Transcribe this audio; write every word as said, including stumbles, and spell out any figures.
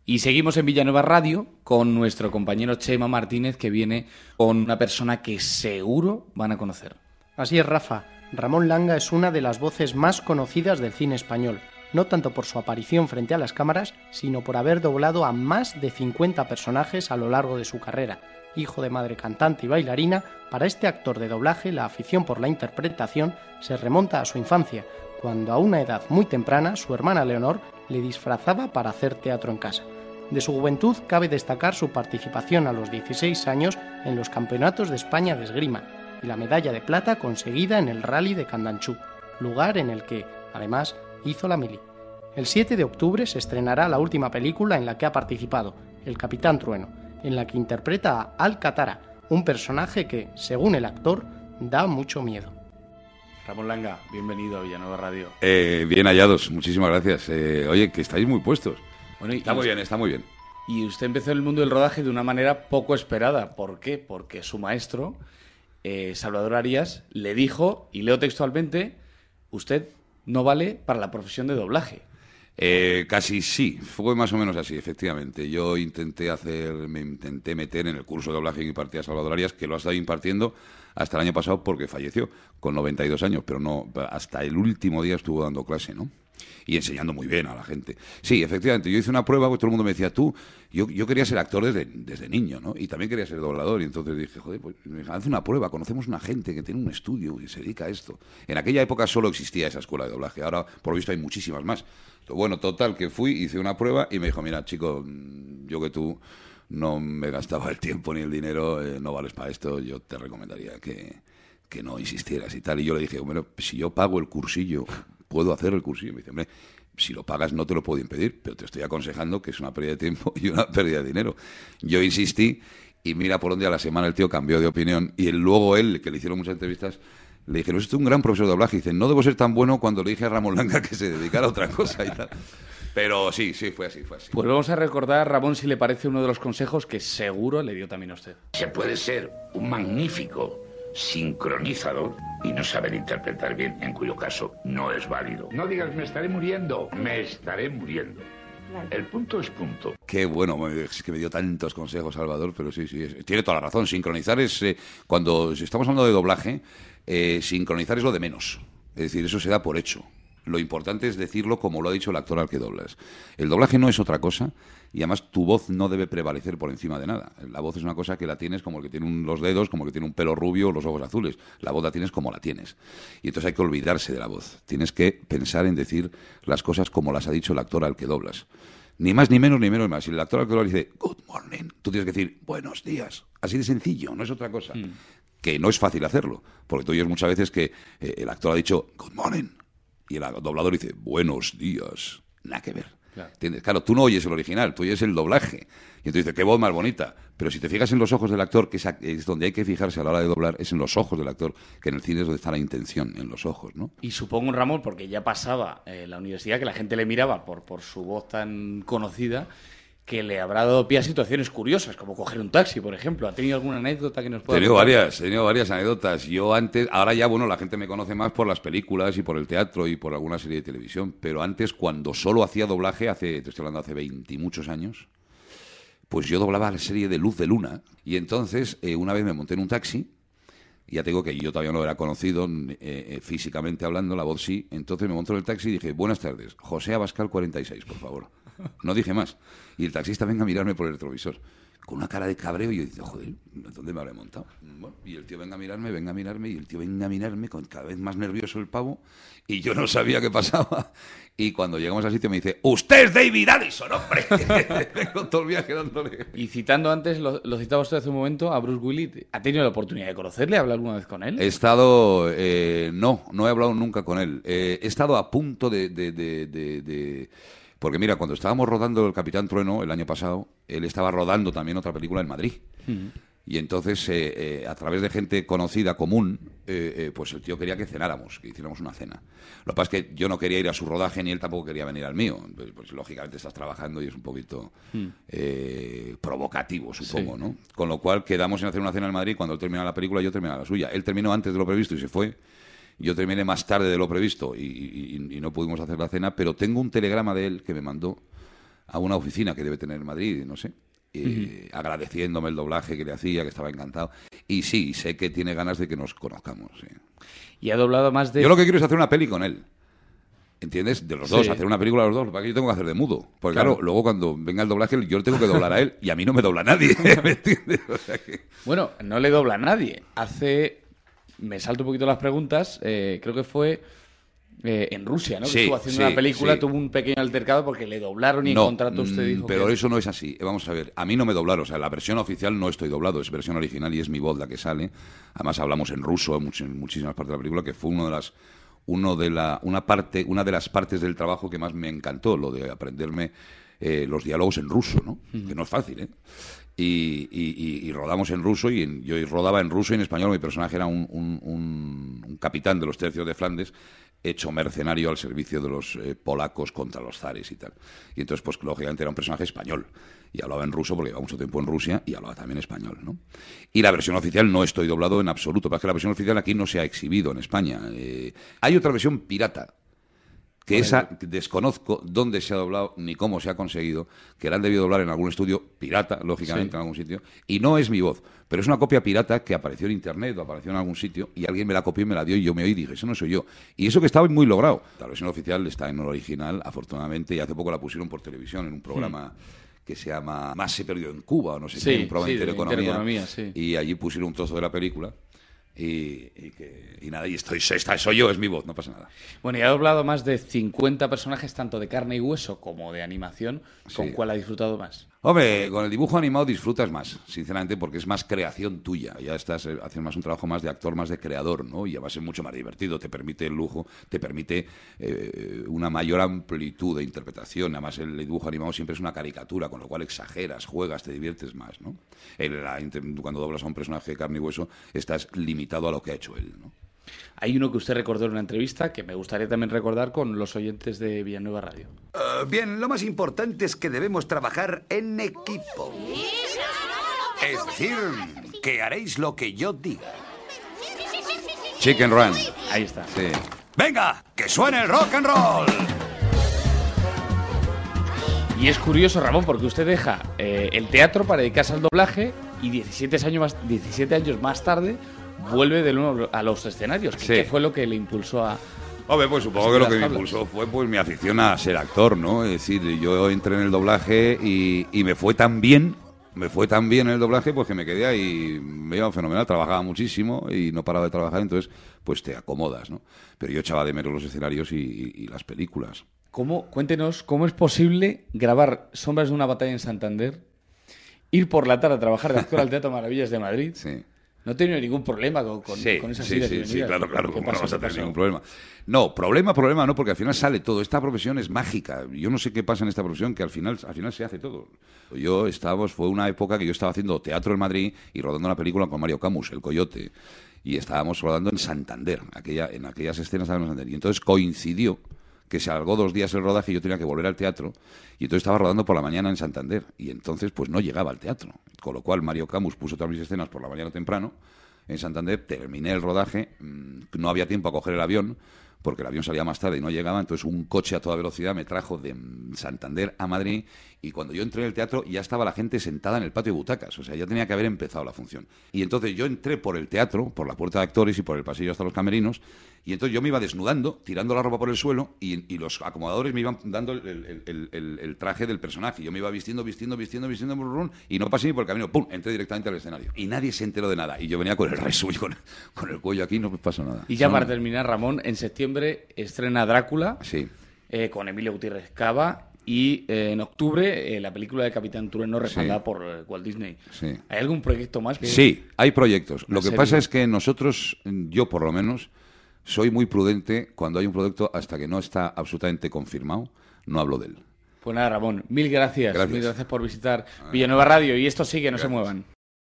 Y seguimos en Villanueva Radio con nuestro compañero Chema Martínez, que viene con una persona que seguro van a conocer. Así es, Rafa. Ramón Langa es una de las voces más conocidas del cine español, no tanto por su aparición frente a las cámaras, sino por haber doblado a más de cincuenta personajes a lo largo de su carrera. Hijo de madre cantante y bailarina, para este actor de doblaje la afición por la interpretación se remonta a su infancia, cuando a una edad muy temprana su hermana Leonor le disfrazaba para hacer teatro en casa. De su juventud cabe destacar su participación a los dieciséis años en los Campeonatos de España de Esgrima y la medalla de plata conseguida en el Rally de Candanchú, lugar en el que, además, hizo la mili. El siete de octubre se estrenará la última película en la que ha participado, El Capitán Trueno, en la que interpreta a Alcatara, un personaje que, según el actor, da mucho miedo. Ramón Langa, bienvenido a Villanueva Radio. Eh, bien hallados, muchísimas gracias. Eh, oye, que estáis muy puestos. Bueno, y está muy bien, está muy bien. Y usted empezó en el mundo del rodaje de una manera poco esperada. ¿Por qué? Porque su maestro, eh, Salvador Arias, le dijo, y leo textualmente, usted no vale para la profesión de doblaje. Eh, casi sí, fue más o menos así, efectivamente. Yo intenté hacer, me intenté meter en el curso de doblaje que impartía Salvador Arias, que lo ha estado impartiendo hasta el año pasado porque falleció con noventa y dos años, pero no, hasta el último día estuvo dando clase, ¿no? Y enseñando muy bien a la gente. Sí, efectivamente, yo hice una prueba, pues todo el mundo me decía, tú, yo, yo quería ser actor desde, desde niño, ¿no? Y también quería ser doblador, y entonces dije, joder, pues haz una prueba, conocemos una gente que tiene un estudio y se dedica a esto. En aquella época solo existía esa escuela de doblaje, ahora por lo visto hay muchísimas más. Bueno, total, que fui, hice una prueba y me dijo, mira, chico, yo que tú no me gastaba el tiempo ni el dinero, eh, no vales para esto, yo te recomendaría que, que no insistieras y tal. Y yo le dije, bueno, si yo pago el cursillo, puedo hacer el cursillo. Me dice, hombre, si lo pagas no te lo puedo impedir, pero te estoy aconsejando que es una pérdida de tiempo y una pérdida de dinero. Yo insistí y mira por dónde a la semana el tío cambió de opinión y él, luego él, que le hicieron muchas entrevistas, le dijeron, es un gran profesor de doblaje. Y dice, no debo ser tan bueno cuando le dije a Ramón Langa que se dedicara a otra cosa y tal. Pero sí, sí, fue así, fue así. Pues vamos a recordar, Ramón, si le parece uno de los consejos que seguro le dio también a usted. Se puede ser un magnífico sincronizador y no saber interpretar bien, en cuyo caso no es válido. No digas me estaré muriendo, me estaré muriendo. El punto es punto. Qué bueno, es que me dio tantos consejos Salvador, pero sí, sí, es, tiene toda la razón. Sincronizar es, eh, cuando si estamos hablando de doblaje, eh, sincronizar es lo de menos. Es decir, eso se da por hecho. Lo importante es decirlo como lo ha dicho el actor al que doblas. El doblaje no es otra cosa y además tu voz no debe prevalecer por encima de nada. La voz es una cosa que la tienes como el que tiene un, los dedos, como el que tiene un pelo rubio o los ojos azules. La voz la tienes como la tienes. Y entonces hay que olvidarse de la voz. Tienes que pensar en decir las cosas como las ha dicho el actor al que doblas. Ni más, ni menos, ni menos, ni más. Si el actor al que doblas dice good morning, tú tienes que decir buenos días. Así de sencillo, no es otra cosa. Mm. Que no es fácil hacerlo. Porque tú oyes muchas veces que eh, el actor ha dicho good morning. Y el doblador dice, buenos días. Nada que ver. Claro. ¿Entiendes? Claro, tú no oyes el original, tú oyes el doblaje. Y entonces dices, qué voz más bonita. Pero si te fijas en los ojos del actor, que es, es donde hay que fijarse a la hora de doblar, es en los ojos del actor, que en el cine es donde está la intención, en los ojos, ¿no? Y supongo, Ramón, porque ya pasaba en eh, la universidad, que la gente le miraba por, por su voz tan conocida, que le habrá dado pie a situaciones curiosas, como coger un taxi, por ejemplo. ¿Ha tenido alguna anécdota que nos pueda He tenido contar? varias, he tenido varias anécdotas. Yo antes, ahora ya, bueno, la gente me conoce más por las películas y por el teatro y por alguna serie de televisión, pero antes, cuando solo hacía doblaje, hace, te estoy hablando hace veinte y muchos años, pues yo doblaba la serie de Luz de Luna. Y entonces, eh, una vez me monté en un taxi, y ya te digo que yo todavía no lo era conocido, eh, eh, físicamente hablando, la voz sí. Entonces me monté en el taxi y dije, buenas tardes, José Abascal cuarenta y seis, por favor. No dije más. Y el taxista venga a mirarme por el retrovisor, con una cara de cabreo, y yo dije, joder, ¿dónde me habré montado? Bueno, y el tío venga a mirarme, venga a mirarme, y el tío venga a mirarme, con cada vez más nervioso el pavo, y yo no sabía qué pasaba. Y cuando llegamos al sitio me dice, ¡usted es David Addison, hombre! Tengo todo el viaje dándole. Y citando antes, lo, lo citaba usted hace un momento, a Bruce Willis, ¿ha tenido la oportunidad de conocerle? ¿Habla alguna vez con él? He estado... Eh, no, no he hablado nunca con él. Eh, he estado a punto de... de, de, de, de Porque mira, cuando estábamos rodando El Capitán Trueno el año pasado, él estaba rodando también otra película en Madrid. Uh-huh. Y entonces, eh, eh, a través de gente conocida, común, eh, eh, pues el tío quería que cenáramos, que hiciéramos una cena. Lo que pasa es que yo no quería ir a su rodaje ni él tampoco quería venir al mío. Pues, pues lógicamente estás trabajando y es un poquito uh-huh. eh, provocativo, supongo, sí. ¿no? Con lo cual quedamos en hacer una cena en Madrid. Cuando él terminaba la película, yo terminaba la suya. Él terminó antes de lo previsto y se fue. Yo terminé más tarde de lo previsto y, y, y no pudimos hacer la cena, pero tengo un telegrama de él que me mandó a una oficina que debe tener en Madrid, no sé, eh, uh-huh. agradeciéndome el doblaje que le hacía, que estaba encantado. Y sí, sé que tiene ganas de que nos conozcamos. Sí. Y ha doblado más de... Yo lo que quiero es hacer una peli con él. ¿Entiendes? De los Sí. dos, hacer una película de los dos, para que yo tengo que hacer de mudo. Porque claro. claro, luego cuando venga el doblaje yo le tengo que doblar a él y a mí no me dobla nadie, ¿me entiendes? O sea que... Bueno, no le dobla a nadie. Hace... Me salto un poquito las preguntas, eh, creo que fue eh, en Rusia, ¿no? Que sí, estuvo haciendo sí, una película, sí. tuvo un pequeño altercado porque le doblaron y no, en contrato usted dijo pero que... eso no es así. Vamos a ver, a mí no me doblaron, o sea, la versión oficial no estoy doblado, es versión original y es mi voz la que sale. Además hablamos en ruso en, much- en muchísimas partes de la película, que fue uno de las... Uno de la, una parte, una de las partes del trabajo que más me encantó, lo de aprenderme eh, los diálogos en ruso, ¿no? Uh-huh. Que no es fácil, ¿eh? Y, y, y, y rodamos en ruso, y en, yo rodaba en ruso y en español. Mi personaje era un, un, un, un capitán de los tercios de Flandes, hecho mercenario al servicio de los eh, polacos contra los zares y tal. Y entonces, pues lógicamente era un personaje español. Y hablaba en ruso porque llevaba mucho tiempo en Rusia y hablaba también español, ¿no? Y la versión oficial no estoy doblado en absoluto, porque la versión oficial aquí no se ha exhibido en España. Eh, hay otra versión pirata, que esa desconozco dónde se ha doblado ni cómo se ha conseguido, que la han debido doblar en algún estudio pirata, lógicamente, sí. en algún sitio, y no es mi voz, pero es una copia pirata que apareció en internet o apareció en algún sitio y alguien me la copió y me la dio y yo me oí y dije, eso no soy yo. Y eso que estaba muy logrado. La versión oficial está en el original, afortunadamente, y hace poco la pusieron por televisión en un programa... Hmm. que se llama Más se perdió en Cuba, o no sé sí, qué, un programa sí, de Intereconomía, de Intereconomía sí. Y allí pusieron un trozo de la película y, y, que, y nada, y estoy, esta soy yo, es mi voz, no pasa nada. Bueno, y ha doblado más de cincuenta personajes, tanto de carne y hueso como de animación. ¿Con sí. cuál ha disfrutado más? Hombre, con el dibujo animado disfrutas más, sinceramente, porque es más creación tuya. Ya estás haciendo más un trabajo más de actor, más de creador, ¿no? Y va a ser mucho más divertido, te permite el lujo, te permite eh, una mayor amplitud de interpretación. Además, el dibujo animado siempre es una caricatura, con lo cual exageras, juegas, te diviertes más, ¿no? El, la, cuando doblas a un personaje de carne y hueso, estás limitado a lo que ha hecho él, ¿no? Hay uno que usted recordó en una entrevista que me gustaría también recordar con los oyentes de Villanueva Radio. Uh, bien, lo más importante es que debemos trabajar en equipo. Es decir, que haréis lo que yo diga. Chicken Run. Ahí está. Sí. ¡Venga, que suene el rock and roll! Y es curioso, Ramón, porque usted deja eh, el teatro para dedicarse al doblaje y diecisiete años más, diecisiete años más tarde vuelve de nuevo a los escenarios. Sí. ¿Qué fue lo que le impulsó a...? Hombre, pues supongo que lo que me impulsó fue pues mi afición a ser actor, ¿no? Es decir, yo entré en el doblaje y, y me fue tan bien, me fue tan bien el doblaje, pues que me quedé ahí, me iba fenomenal, trabajaba muchísimo y no paraba de trabajar, entonces pues te acomodas, ¿no? Pero yo echaba de menos los escenarios y, y, y las películas. ¿Cómo, cuéntenos, cómo es posible grabar Sombras de una batalla en Santander, ir por la tarde a trabajar de actor al Teatro Maravillas de Madrid? Sí. No he tenido ningún problema con, con, sí, con esas sí, idas sí, y sí, venidas. claro, claro, ¿Qué ¿cómo pasó? no vas a ¿Qué tener pasó? ningún problema? No, problema, problema no, porque al final sale todo. Esta profesión es mágica. Yo no sé qué pasa en esta profesión, que al final, al final se hace todo. Yo estábamos, fue una época que yo estaba haciendo teatro en Madrid y rodando una película con Mario Camus, El Coyote, y estábamos rodando en Santander, aquella, en aquellas escenas estábamos en Santander. Y entonces coincidió que se alargó dos días el rodaje y yo tenía que volver al teatro, y entonces estaba rodando por la mañana en Santander, y entonces pues no llegaba al teatro. Con lo cual Mario Camus puso todas mis escenas por la mañana temprano, en Santander, terminé el rodaje, no había tiempo a coger el avión, porque el avión salía más tarde y no llegaba, entonces un coche a toda velocidad me trajo de Santander a Madrid, y cuando yo entré en el teatro ya estaba la gente sentada en el patio de butacas, o sea, ya tenía que haber empezado la función. Y entonces yo entré por el teatro, por la puerta de actores y por el pasillo hasta los camerinos, y entonces yo me iba desnudando, tirando la ropa por el suelo, y, y los acomodadores me iban dando el, el, el, el, el traje del personaje. Yo me iba vistiendo, vistiendo, vistiendo, vistiendo, brrr, y no pasé ni por el camino, ¡pum!, entré directamente al escenario. Y nadie se enteró de nada, y yo venía con el resto y con, con el cuello aquí, no me pasó nada. Y ya no, para no. terminar, Ramón, en septiembre estrena Drácula, Sí. eh, con Emilio Gutiérrez Cava, y eh, en octubre eh, la película de Capitán Trueno respaldada Sí. por eh, Walt Disney. Sí. ¿Hay algún proyecto más? Que... Sí, hay proyectos. Lo que serie? pasa es que nosotros, yo por lo menos, soy muy prudente cuando hay un proyecto hasta que no está absolutamente confirmado, no hablo de él. Pues nada, Ramón, mil gracias. Gracias. Mil gracias por visitar Villanueva Radio, y esto sigue, no Gracias. se muevan.